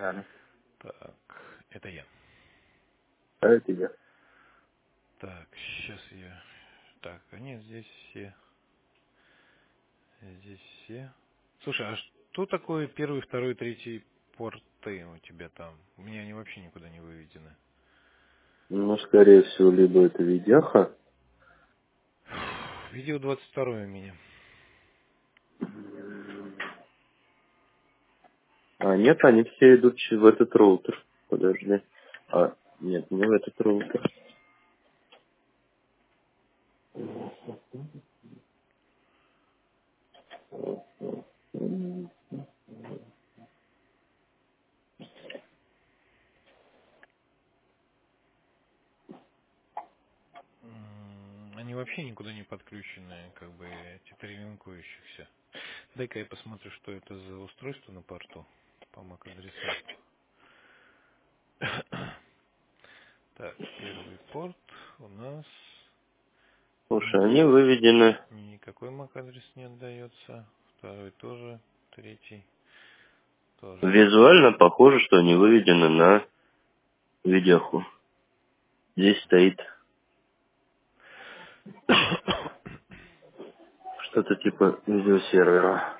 Алло. Так, это я. А это я. Так, сейчас я... Так, нет, здесь все. Здесь все. Слушай, а что такое первый, второй, третий порты у тебя там? У меня они вообще никуда не выведены. Ну, скорее всего, либо это видяха. Видео 22 у меня. А нет, они все идут в этот роутер. Подожди. А, нет, не в этот роутер. Они вообще никуда не подключены, как бы эти три линкующихся. Дай-ка я посмотрю, что это за устройство на порту по MAC-адресам. Так, первый порт у нас Слушай, они выведены. никакой MAC-адрес не отдается. Второй тоже, третий тоже. Визуально похоже, что они выведены на видяху. Здесь стоит что-то типа видеосервера.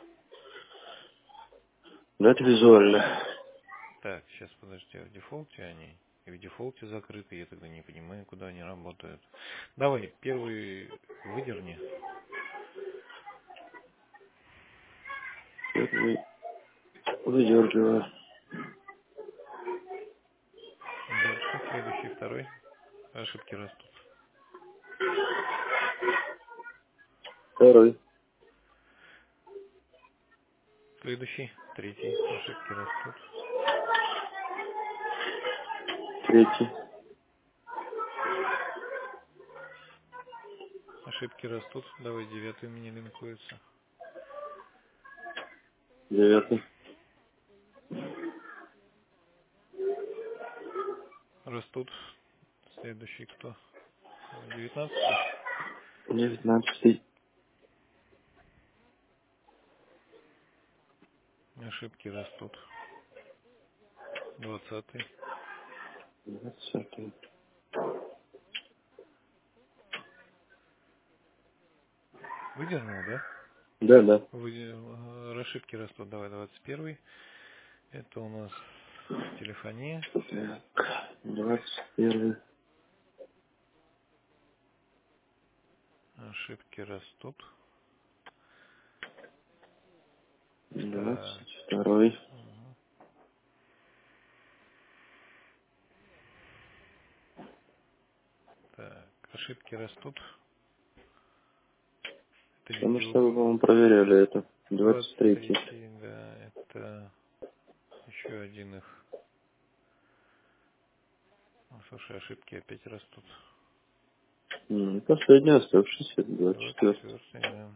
Но это визуально. Так, сейчас подожди, а в дефолте они? И в дефолте закрыты, я тогда не понимаю, куда они работают. Давай, первый выдерни. Первый выдергиваю. Дальше, следующий, второй. Ошибки растут. Второй. Следующий, третий. Ошибки растут. Третий. Ошибки растут. Давай, девятый у меня линкуется. Девятый. Растут. Следующий кто? 19-й. 19. Ошибки растут. 20-й. 20. Выдернул, да? Да, да. Ошибки растут. Давай, 21-й. Это у нас телефония. Так, 21. Ошибки растут. Так. 22. Мгм. Так. Ошибки растут. Это Потому видео. что вы, по-моему, проверяли это. 23. 23-й, да. Это еще один их. Слушай, ошибки опять растут. Последний оставшийся, 24. 24-й, да.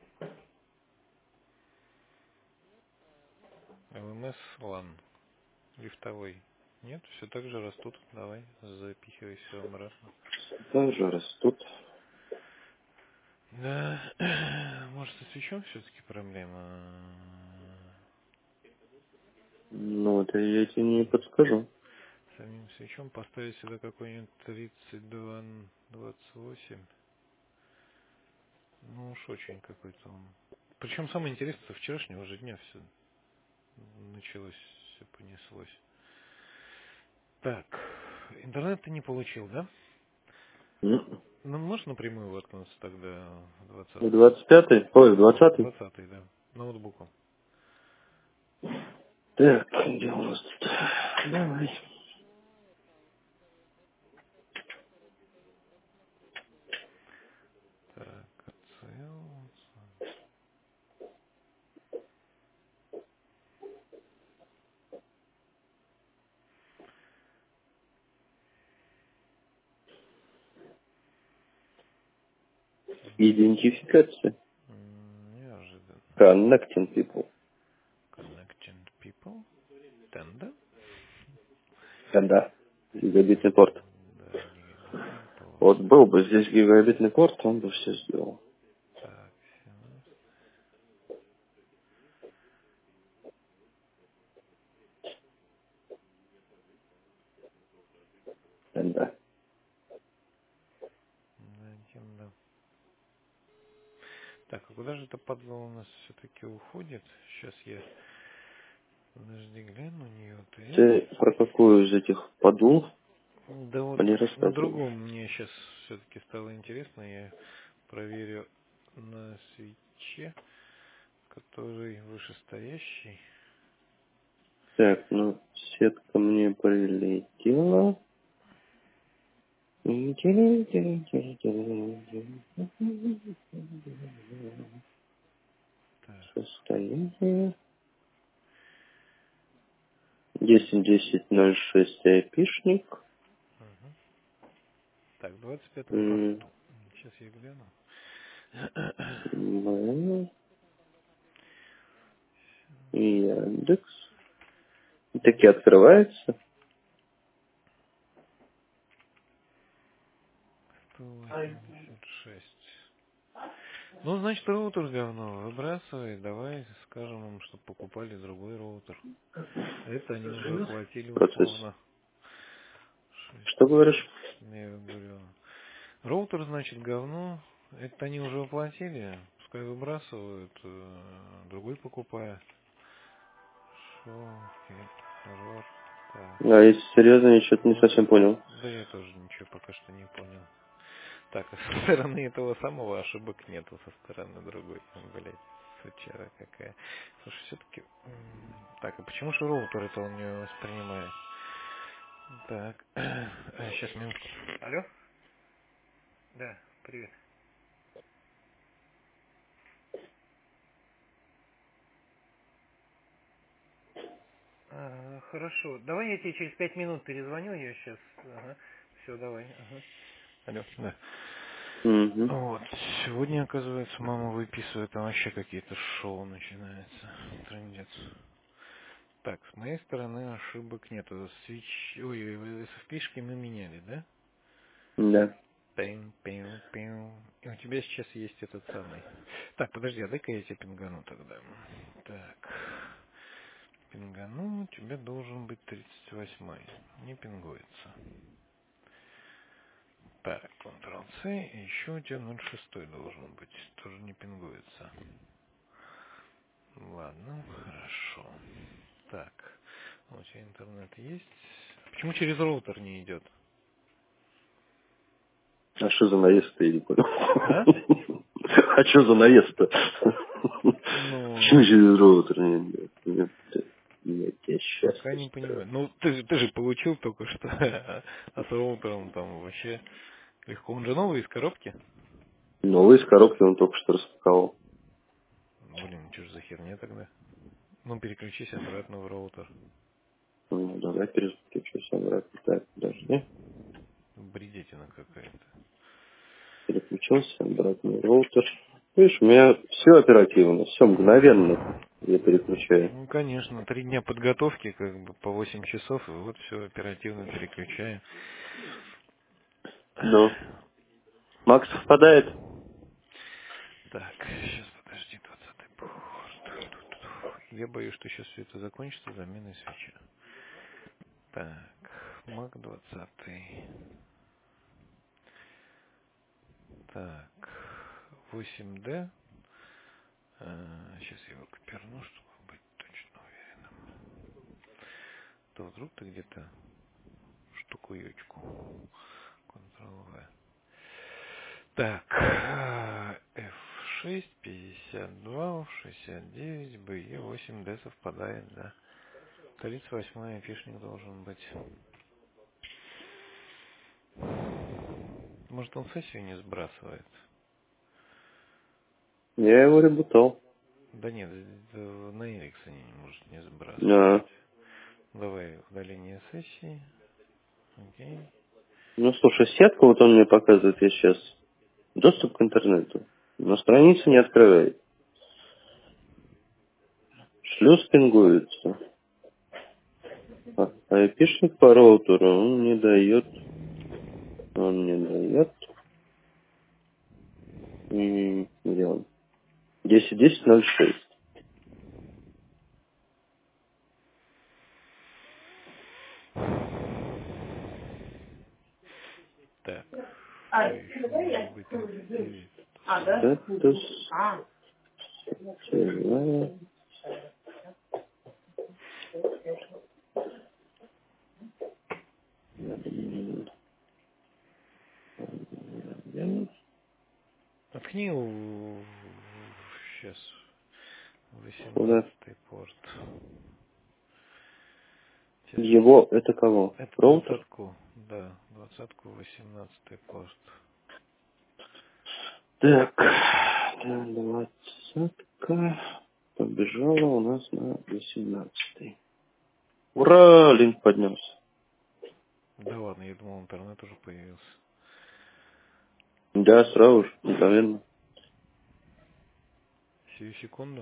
ЛМС LAN. Лифтовой. Нет, все так же растут. Давай, запихивай все обратно. Также растут. Да. Может, со свечом все-таки проблема? Ну, это я тебе не подскажу. Самим свечом поставить сюда какой-нибудь 3228. Ну уж очень какой-то он. Причем самое интересное, со вчерашнего же дня все началось, все понеслось. Так, интернет ты не получил, да? М. Ну, можешь напрямую воткнуться тогда в 20-й? 25-й? Ой, 20-й? 20-й, да. Ноутбуком. Так, где у нас тут? Давай. Так, ACL. Идентификация. Неожиданно. Connecting people. Connecting people. Тенда? Да. Гигабитный порт. Да, гигабитный порт. Вот был бы здесь гигабитный порт, он бы все сделал. Так, 17. куда же это падла у нас все-таки уходит? Сейчас я, подожди, гляну у нее ТС. Ты про какую из этих подул Да вот не на рассказываешь? другом мне сейчас все-таки стало интересно. Я проверю на свече, который вышестоящий. Так, ну, сетка мне прилетела. Так, Состояние. 10.10.06 айпишник. ага. Так, 25 М, порту. Сейчас я гляну. Mail. Яндекс. Такие открываются. 186. Ну, значит, роутер говно. Выбрасывай, давай скажем им, чтобы покупали другой роутер. Это они уже оплатили Процесс. условно. Что говоришь? 6, я говорю. Роутер, значит, говно. Это они уже оплатили. Пускай выбрасывают, другой покупая. Шо, так. А если серьезно, я что-то не Вот, совсем понял. да я тоже ничего пока что не понял. Так, а со стороны этого самого ошибок нету, со стороны другой. Блять, сучара какая. Слушай, все-таки... Так, а почему же роутер это он не воспринимает? Так, сейчас минутку. Алло? Да, привет. Хорошо. Давай я тебе через 5 минут перезвоню, я сейчас. Ага. Все, давай. Ага. Алло. Да. Угу. Вот. Сегодня, оказывается, мама выписывает, там вообще какие-то шоу начинается. Трындец. Так, с моей стороны ошибок нету. Ой, SFP-шки мы меняли, да? Да. Пим, пим, пим. И у тебя сейчас есть этот самый. Так, подожди, а дай-ка я тебе пингану тогда. Так. Пингану, у тебя должен быть 38-й. Не пингуется. Так, Ctrl-C, и еще у тебя 06 должен быть. Тоже не пингуется. Ладно, хорошо. Так, у тебя интернет есть. Почему через роутер не идет? А что за наезд-то, я не понял. А? А что за наезд-то? Ну, Почему через роутер? Нет, я тебя пока счастье не строю. понимаю. Ну, ты же получил только что. А с роутером там вообще легко. Он же новый из коробки. Новый из коробки он только что распаковал. Блин, что ж за херня тогда? Ну, переключись обратно в роутер. Ну, давай переключусь обратно. Так, подожди. Бредетина какая-то. Переключился обратно в роутер. Видишь, у меня все оперативно, все мгновенно я переключаю. Ну, конечно, 3 дня подготовки, как бы по 8 часов, и вот все оперативно переключаю. Ну, Макс совпадает? Так, сейчас подожди, 20-й порт. Я боюсь, что сейчас все это закончится заменой свечи. Так, Мак 20. Так, 8D. Сейчас я его коперну, чтобы быть точно уверенным. То вдруг ты где-то штукуечку. Ctrl-V. Так, F6, 52, 69, BE, 8D совпадает, да. 38-й айпишник должен быть. Может, он сессию не сбрасывает? Я его ребутал. Да нет, на Эриксоне может не А, сбрасывать. Давай удаление сессии. Окей. ну, слушай, сетку вот он мне показывает, я сейчас. Доступ к интернету. Но страница не открывает. Шлюз пингуется. А айпишник по роутеру он не дает. Он не дает. Где он? 10.10.06. Так, что еще может быть? 39. Статус. Сознаем. Откни сейчас Куда? 18-й порт. Сейчас. Его, это кого? Это Роутер? 20-ку, да, 20-ку, 18-й порт. Так, 20-ка побежала у нас на 18-й. Ура, линк поднялся. Да ладно, я думал, интернет уже появился. Да, сразу же, мгновенно. Сию секунду.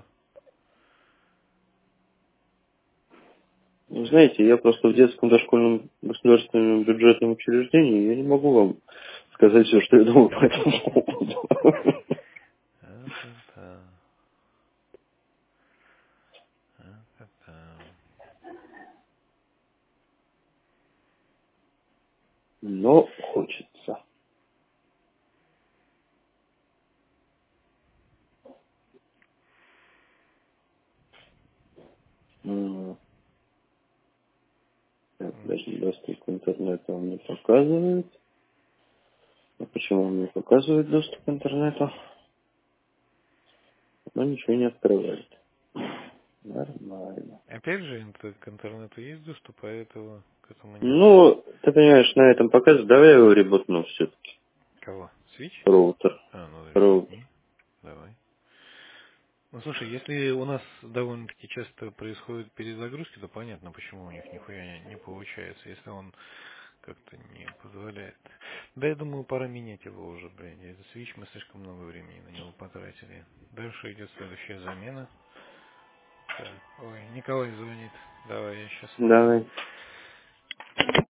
Вы знаете, я просто в детском дошкольном государственном бюджетном учреждении, я не могу вам сказать все, что я думаю по этому поводу. А-та-та. А-та-та. Но хочется. Так, даже доступ к интернету он не показывает. А почему он не показывает доступ к интернету? Но ничего не открывает. Нормально. Опять же, к интернету есть доступ, а этого к этому нет. Ну, ты понимаешь, на этом показывает. Давай я его ребутну все-таки. Кого? Свич? Роутер. А, ну Роутер. ребятни. Давай. Ну слушай, если у нас довольно-таки часто происходят перезагрузки, то понятно, почему у них нихуя не получается, если он как-то не позволяет. Да, я думаю, пора менять его уже, блин. Этот свич, мы слишком много времени на него потратили. Дальше идет следующая замена. Так, ой, Николай звонит. Давай, я сейчас вызову. Давай.